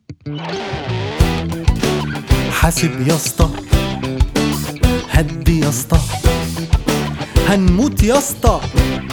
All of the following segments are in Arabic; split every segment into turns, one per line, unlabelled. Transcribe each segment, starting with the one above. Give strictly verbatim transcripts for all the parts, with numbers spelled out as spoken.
حاسب يا اسطى، هدي يا اسطى، هنموت يا اسطى.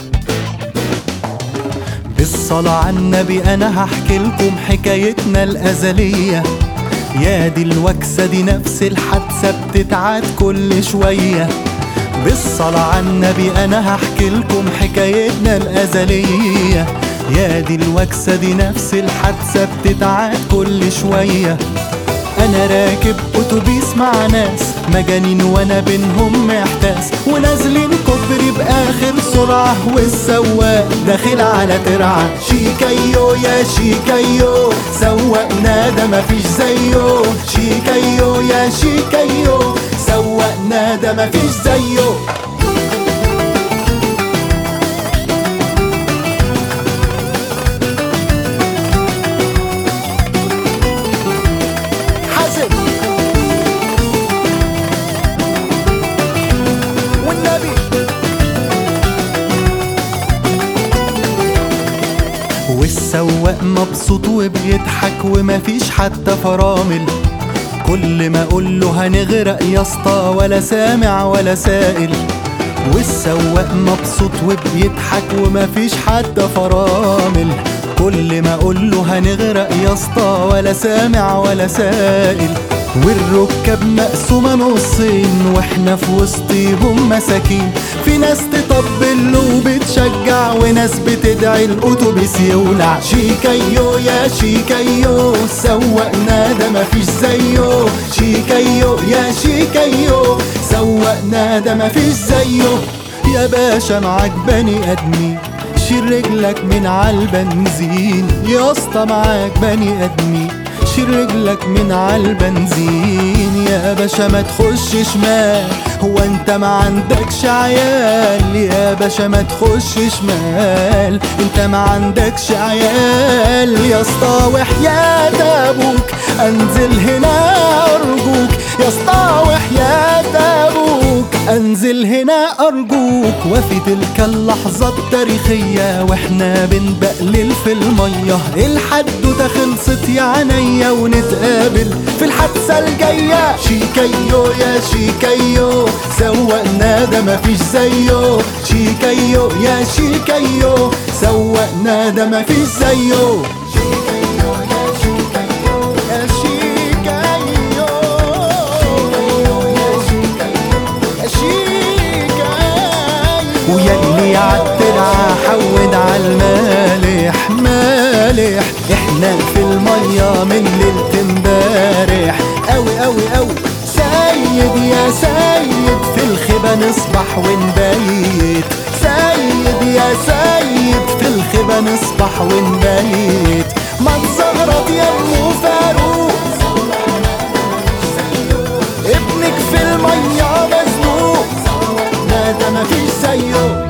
بالصلاة على النبي انا هحكي لكم حكايتنا الازلية. يا دي الوكسة دي نفس الحادثة بتتعاد كل شوية. بالصلاة على النبي انا هحكي لكم حكايتنا الازلية. يا دي الوكسة دي نفس الحادثة بتتعاد كل شوية. انا راكب اتوبيس مع ناس مجانين وانا بينهم محتاس، ونازلين كوبري باخر سرعة والسواق داخل على ترعة. شيكايو يا شيكايو سوقنا ده مفيش زيه. شيكايو يا شيكايو سوقنا ده مفيش زيه. والسواق مبسوط وبيضحك ومفيش حتى فرامل. كل ما اقوله هنغرق يا اسطى ولا سامع ولا سائل. والسواق مبسوط وبيضحك ومفيش حتى فرامل. كل ما اقوله هنغرق يا اسطى ولا سامع ولا سائل. والركاب مقسومة نصين واحنا في وسطيهم مساكين. في ناس تطبل وبتشجع وناس بتدعي الاتوبيس يولع. شيكايو يا شيكايو سوقنا ده مفيش زيه. شيكايو يا شيكايو سوقنا ده مفيش زيه. يا باشا معاك بني ادمين شيل رجلك من عالبنزين. يا اسطى معاك بني ادمين شيل رجلك من عالبنزين. يا باشا ما تخش شمال هو انت ما عندكش عيال. يا باشا ما تخش شمال انت ما عندكش عيال. يا اسطى وحياة ابوك انزل هنا ارجوك. يا اسطى وحياة ابوك انزل هنا ارجوك. وفي تلك اللحظة التاريخية واحنا بنبقلل في المية، الحدوتة خلصت يا عينيا ونتقابل في الحادثة الجاية. شيكايو يا شيكايو سوقنا ده مفيش زيه. شيكايو يا شيكايو سوقنا ده مفيش زيه. شيكايو يا شيكايو يا شيكايو يا شيكايو يا شيكايو. ويا اللي عالترعة حود عالمالح مالح. احنا في المية من ليلة امبارح اوي اوي اوي. سيد يا سيد في الخيبة نصبح ونبيت. سيد يا سيد في الخيبة نصبح ونبيت. ما تزغرط يا ام فاروق ابنك في المية مزنوق. لا ده مفيش زيه.